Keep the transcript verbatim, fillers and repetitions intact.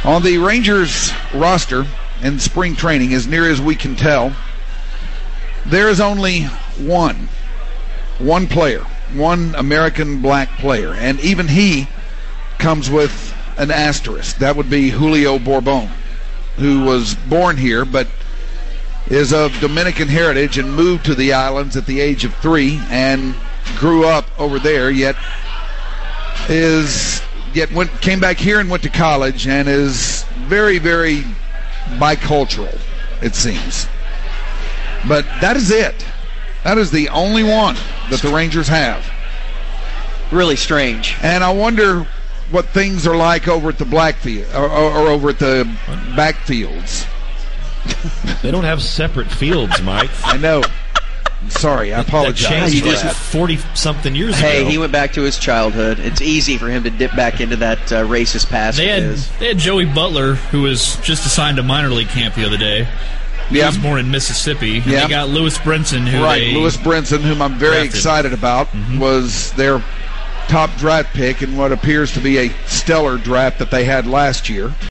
On the Rangers roster in spring training, as near as we can tell, there is only one, one player, one American black player, and even he comes with an asterisk. That would be Julio Bourbon, who was born here but is of Dominican heritage and moved to the islands at the age of three and grew up over there, yet is yet went came back here and went to college and is very, very bicultural, it seems. But that is it. That is the only one that the Rangers have. Really strange. And I wonder what things are like over at the Blackfield or, or, or over at the backfields. They don't have separate fields, Mike. I know. I'm sorry, I apologize. That changed like forty-something years hey, ago. He went back to his childhood. It's easy for him to dip back into that uh, racist past. They had, they had Joey Butler, who was just assigned to minor league camp the other day. He yeah. was born in Mississippi. And yeah. They got Lewis Brinson, who right, they Lewis Brinson, whom I'm very drafted. excited about, mm-hmm. was their top draft pick in what appears to be a stellar draft that they had last year.